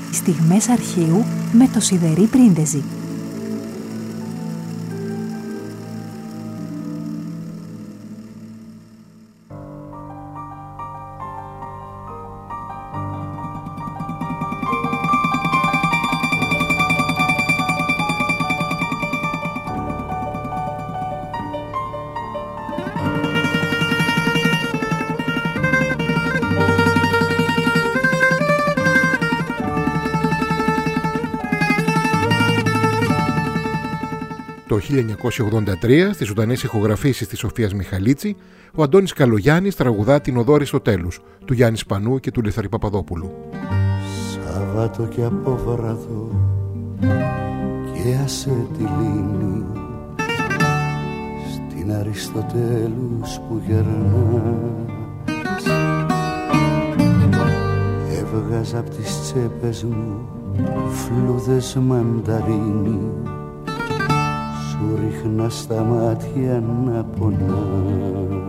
Στιγμές αρχείου με το Σιδερή Πρίντεζι. Το 1983, στις ζωντανές ηχογραφήσεις της Σοφίας Μιχαλίτση, ο Αντώνης Καλογιάννης τραγουδά την Οδό Αριστοτέλους, του Γιάννη Σπανού και του Λιθαρή Παπαδόπουλου. Σάββατο και απόβραδο και άσε τη λίμνη στην Αριστοτέλους που γερνάς. Έβγαζα απ' τις τσέπες μου φλούδες μανταρίνι, σου ρίχνα στα μάτια να πονάς.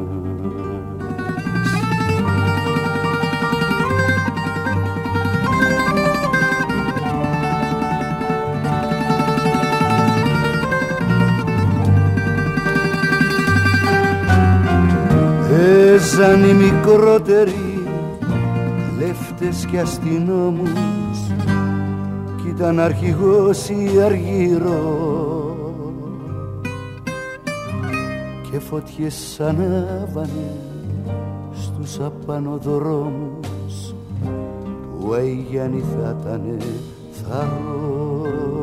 Παίζαν οι μικρότεροι κλέφτες και αστυνόμους κι ήταν αρχηγός η Αργύρο και φωτιές ανάβανε στους απανοδρόμους που η Γιάννη θα ήτανε θαρό.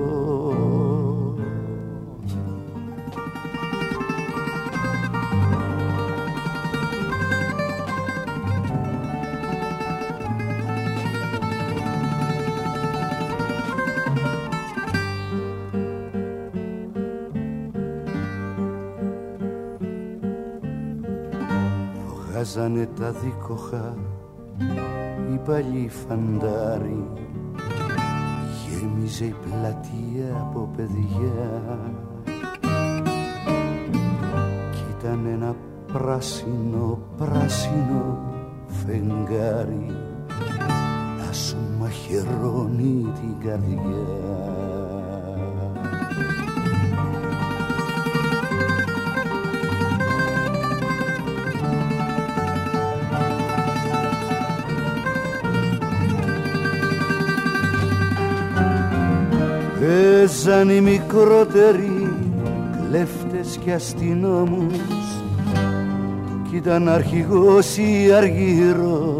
Βγάζανε τα δίκοχα οι παλιοί φαντάροι, γέμιζε η πλατεία από παιδιά κι ήταν ένα πράσινο φεγγάρι να σου μαχαιρώνει την καρδιά. Παίζαν οι μικρότεροι κλέφτες και αστυνόμους κι ήταν αρχηγός η Αργύρο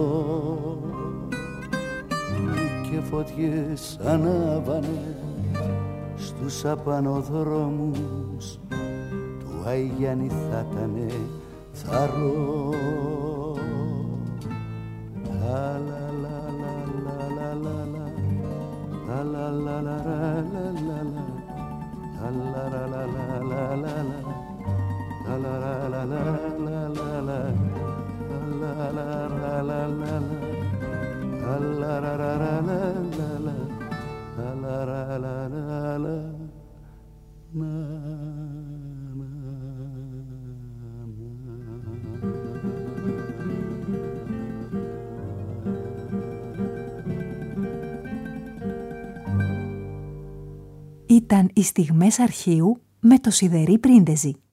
και φωτιές ανάβανε στους απανοδρόμους του Άι Γιάννη θα ήτανε θαρό. Ήταν οι Στιγμές αρχείου με το Σιδερή Πρίντεζι.